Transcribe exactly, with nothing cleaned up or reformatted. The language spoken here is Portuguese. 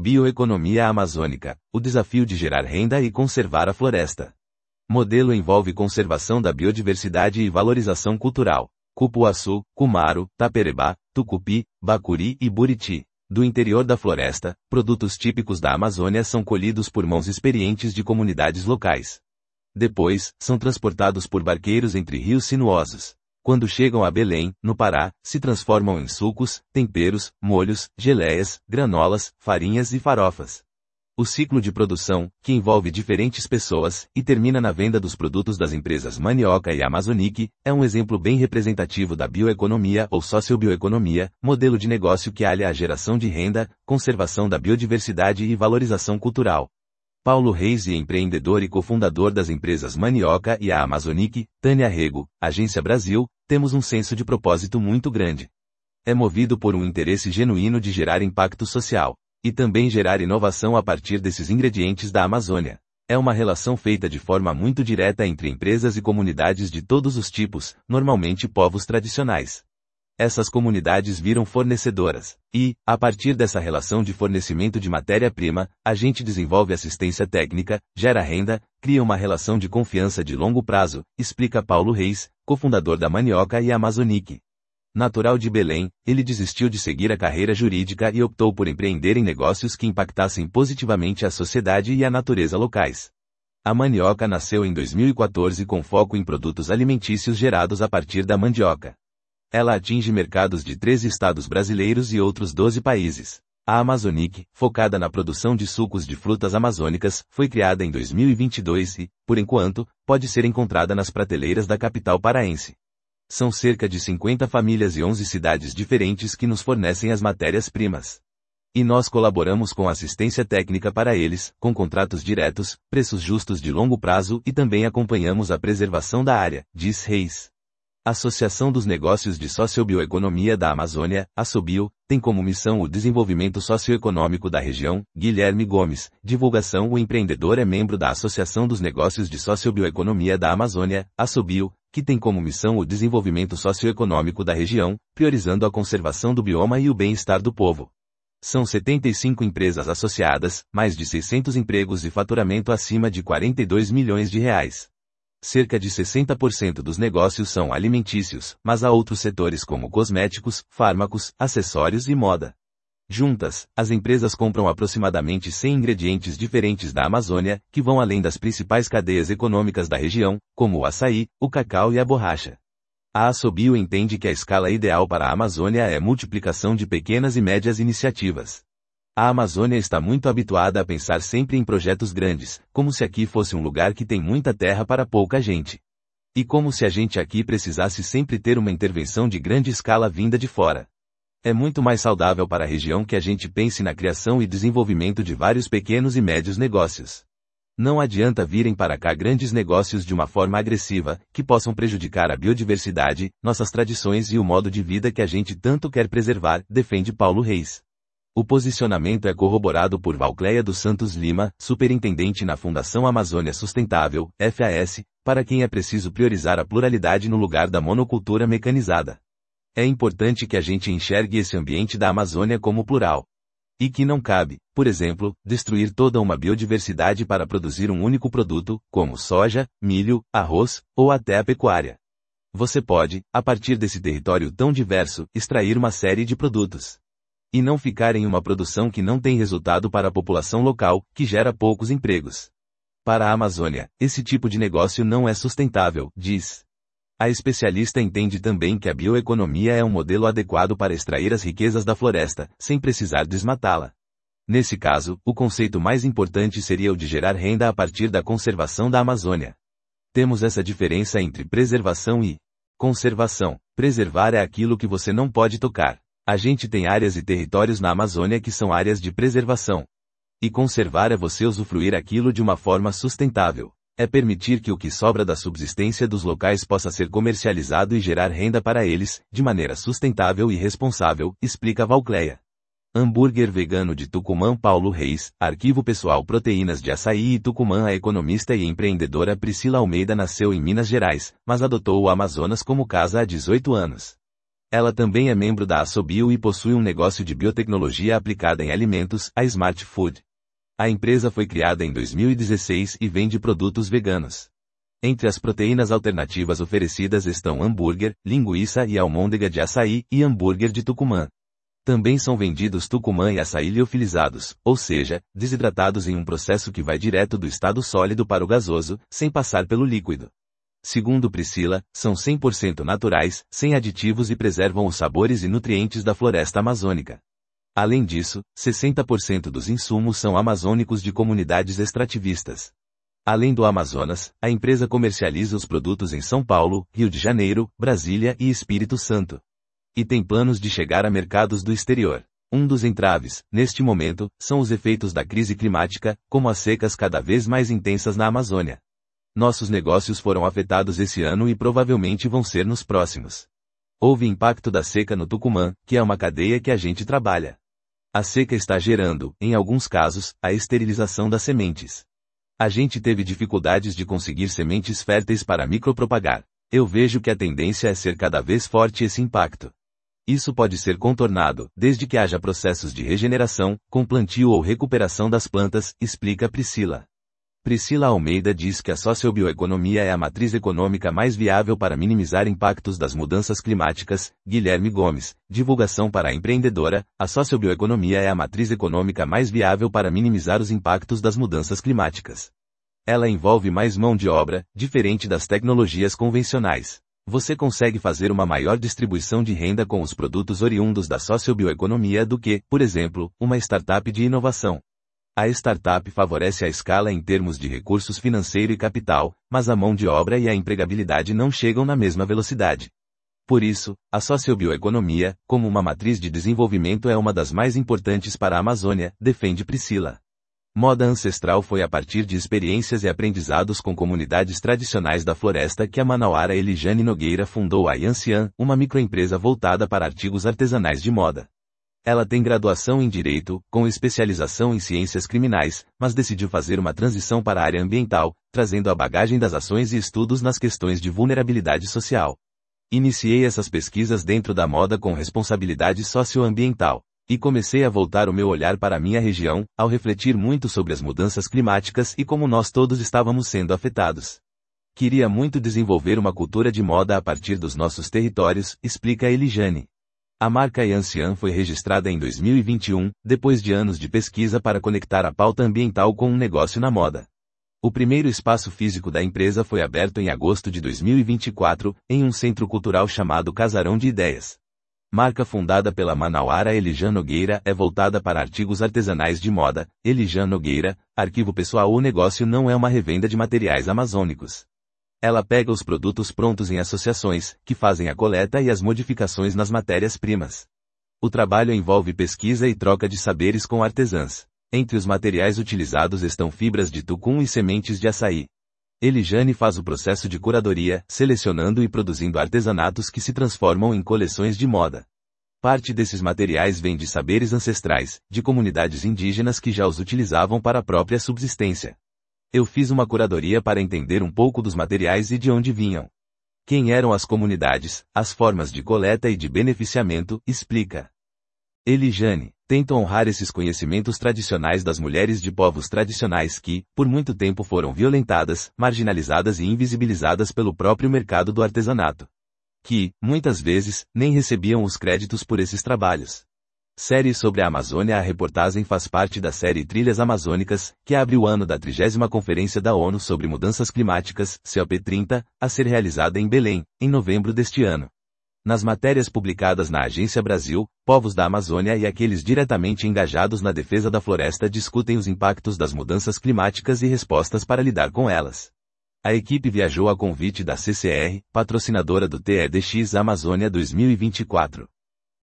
Bioeconomia amazônica, o desafio de gerar renda e conservar a floresta. Modelo envolve conservação da biodiversidade e valorização cultural. Cupuaçu, Cumaro, Taperebá, Tucupi, Bacuri e Buriti. Do interior da floresta, produtos típicos da Amazônia são colhidos por mãos experientes de comunidades locais. Depois, são transportados por barqueiros entre rios sinuosos. Quando chegam a Belém, no Pará, se transformam em sucos, temperos, molhos, geleias, granolas, farinhas e farofas. O ciclo de produção, que envolve diferentes pessoas, e termina na venda dos produtos das empresas Mandioca e Amazonic, é um exemplo bem representativo da bioeconomia ou sociobioeconomia, modelo de negócio que alia a geração de renda, conservação da biodiversidade e valorização cultural. Paulo Reis é empreendedor e cofundador das empresas Mandioca e a Amazonic, Tânia Rego, Agência Brasil, temos um senso de propósito muito grande. É movido por um interesse genuíno de gerar impacto social. E também gerar inovação a partir desses ingredientes da Amazônia. É uma relação feita de forma muito direta entre empresas e comunidades de todos os tipos, normalmente povos tradicionais. Essas comunidades viram fornecedoras. E, a partir dessa relação de fornecimento de matéria-prima, a gente desenvolve assistência técnica, gera renda, cria uma relação de confiança de longo prazo, explica Paulo Reis, cofundador da Mandioca e Amazonic. Natural de Belém, ele desistiu de seguir a carreira jurídica e optou por empreender em negócios que impactassem positivamente a sociedade e a natureza locais. A Mandioca nasceu em dois mil e quatorze com foco em produtos alimentícios gerados a partir da mandioca. Ela atinge mercados de treze estados brasileiros e outros doze países. A Amazonic, focada na produção de sucos de frutas amazônicas, foi criada em dois mil e vinte e dois e, por enquanto, pode ser encontrada nas prateleiras da capital paraense. São cerca de cinquenta famílias e onze cidades diferentes que nos fornecem as matérias-primas. E nós colaboramos com assistência técnica para eles, com contratos diretos, preços justos de longo prazo e também acompanhamos a preservação da área, diz Reis. Associação dos Negócios de Sociobioeconomia da Amazônia, Assobio, tem como missão o desenvolvimento socioeconômico da região. Guilherme Gomes, divulgação. O empreendedor é membro da Associação dos Negócios de Sociobioeconomia da Amazônia, Assobio, que tem como missão o desenvolvimento socioeconômico da região, priorizando a conservação do bioma e o bem-estar do povo. São setenta e cinco empresas associadas, mais de seiscentos empregos e faturamento acima de quarenta e dois milhões de reais. Cerca de sessenta por cento dos negócios são alimentícios, mas há outros setores como cosméticos, fármacos, acessórios e moda. Juntas, as empresas compram aproximadamente cem ingredientes diferentes da Amazônia, que vão além das principais cadeias econômicas da região, como o açaí, o cacau e a borracha. A Assobio entende que a escala ideal para a Amazônia é a multiplicação de pequenas e médias iniciativas. A Amazônia está muito habituada a pensar sempre em projetos grandes, como se aqui fosse um lugar que tem muita terra para pouca gente. E como se a gente aqui precisasse sempre ter uma intervenção de grande escala vinda de fora. É muito mais saudável para a região que a gente pense na criação e desenvolvimento de vários pequenos e médios negócios. Não adianta virem para cá grandes negócios de uma forma agressiva, que possam prejudicar a biodiversidade, nossas tradições e o modo de vida que a gente tanto quer preservar, defende Paulo Reis. O posicionamento é corroborado por Valcleia dos Santos Lima, superintendente na Fundação Amazônia Sustentável, F A S, para quem é preciso priorizar a pluralidade no lugar da monocultura mecanizada. É importante que a gente enxergue esse ambiente da Amazônia como plural. E que não cabe, por exemplo, destruir toda uma biodiversidade para produzir um único produto, como soja, milho, arroz, ou até a pecuária. Você pode, a partir desse território tão diverso, extrair uma série de produtos. E não ficar em uma produção que não tem resultado para a população local, que gera poucos empregos. Para a Amazônia, esse tipo de negócio não é sustentável, diz. A especialista entende também que a bioeconomia é um modelo adequado para extrair as riquezas da floresta, sem precisar desmatá-la. Nesse caso, o conceito mais importante seria o de gerar renda a partir da conservação da Amazônia. Temos essa diferença entre preservação e conservação. Preservar é aquilo que você não pode tocar. A gente tem áreas e territórios na Amazônia que são áreas de preservação. E conservar é você usufruir aquilo de uma forma sustentável. É permitir que o que sobra da subsistência dos locais possa ser comercializado e gerar renda para eles, de maneira sustentável e responsável, explica Valcleia. Hambúrguer vegano de Tucumã. Paulo Reis, Arquivo Pessoal. Proteínas de açaí e Tucumã. A economista e empreendedora Priscila Almeida nasceu em Minas Gerais, mas adotou o Amazonas como casa há dezoito anos. Ela também é membro da Assobio e possui um negócio de biotecnologia aplicada em alimentos, a Smart Food. A empresa foi criada em dois mil e dezesseis e vende produtos veganos. Entre as proteínas alternativas oferecidas estão hambúrguer, linguiça e almôndega de açaí e hambúrguer de Tucumã. Também são vendidos Tucumã e açaí liofilizados, ou seja, desidratados em um processo que vai direto do estado sólido para o gasoso, sem passar pelo líquido. Segundo Priscila, são cem por cento naturais, sem aditivos e preservam os sabores e nutrientes da floresta amazônica. Além disso, sessenta por cento dos insumos são amazônicos de comunidades extrativistas. Além do Amazonas, a empresa comercializa os produtos em São Paulo, Rio de Janeiro, Brasília e Espírito Santo. E tem planos de chegar a mercados do exterior. Um dos entraves, neste momento, são os efeitos da crise climática, como as secas cada vez mais intensas na Amazônia. Nossos negócios foram afetados esse ano e provavelmente vão ser nos próximos. Houve impacto da seca no Tucumã, que é uma cadeia que a gente trabalha. A seca está gerando, em alguns casos, a esterilização das sementes. A gente teve dificuldades de conseguir sementes férteis para micropropagar. Eu vejo que a tendência é ser cada vez forte esse impacto. Isso pode ser contornado, desde que haja processos de regeneração, com plantio ou recuperação das plantas, explica Priscila. Priscila Almeida diz que a sociobioeconomia é a matriz econômica mais viável para minimizar impactos das mudanças climáticas. Guilherme Gomes, divulgação para a empreendedora, a sociobioeconomia é a matriz econômica mais viável para minimizar os impactos das mudanças climáticas. Ela envolve mais mão de obra, diferente das tecnologias convencionais. Você consegue fazer uma maior distribuição de renda com os produtos oriundos da sociobioeconomia do que, por exemplo, uma startup de inovação. A startup favorece a escala em termos de recursos financeiro e capital, mas a mão de obra e a empregabilidade não chegam na mesma velocidade. Por isso, a sociobioeconomia, como uma matriz de desenvolvimento, é uma das mais importantes para a Amazônia, defende Priscila. Moda ancestral foi a partir de experiências e aprendizados com comunidades tradicionais da floresta que a manauara Elijane Nogueira fundou a Yancian, uma microempresa voltada para artigos artesanais de moda. Ela tem graduação em Direito, com especialização em Ciências Criminais, mas decidiu fazer uma transição para a área ambiental, trazendo a bagagem das ações e estudos nas questões de vulnerabilidade social. Iniciei essas pesquisas dentro da moda com responsabilidade socioambiental, e comecei a voltar o meu olhar para a minha região, ao refletir muito sobre as mudanças climáticas e como nós todos estávamos sendo afetados. Queria muito desenvolver uma cultura de moda a partir dos nossos territórios, explica Elijane. A marca Yancian foi registrada em dois mil e vinte e um, depois de anos de pesquisa para conectar a pauta ambiental com um negócio na moda. O primeiro espaço físico da empresa foi aberto em agosto de dois mil e vinte e quatro, em um centro cultural chamado Casarão de Ideias. Marca fundada pela manauara Elijane Nogueira, é voltada para artigos artesanais de moda. Elijane Nogueira, arquivo pessoal. O negócio não é uma revenda de materiais amazônicos. Ela pega os produtos prontos em associações, que fazem a coleta e as modificações nas matérias-primas. O trabalho envolve pesquisa e troca de saberes com artesãs. Entre os materiais utilizados estão fibras de tucum e sementes de açaí. Elijane faz o processo de curadoria, selecionando e produzindo artesanatos que se transformam em coleções de moda. Parte desses materiais vem de saberes ancestrais, de comunidades indígenas que já os utilizavam para a própria subsistência. Eu fiz uma curadoria para entender um pouco dos materiais e de onde vinham. Quem eram as comunidades, as formas de coleta e de beneficiamento, explica. Elijane, tento honrar esses conhecimentos tradicionais das mulheres de povos tradicionais que, por muito tempo foram violentadas, marginalizadas e invisibilizadas pelo próprio mercado do artesanato. Que, muitas vezes, nem recebiam os créditos por esses trabalhos. Série sobre a Amazônia. A reportagem faz parte da série Trilhas Amazônicas, que abre o ano da trigésima Conferência da ONU sobre Mudanças Climáticas, C O P trinta, a ser realizada em Belém, em novembro deste ano. Nas matérias publicadas na Agência Brasil, povos da Amazônia e aqueles diretamente engajados na defesa da floresta discutem os impactos das mudanças climáticas e respostas para lidar com elas. A equipe viajou a convite da C C R, patrocinadora do T E D X Amazônia dois mil e vinte e quatro.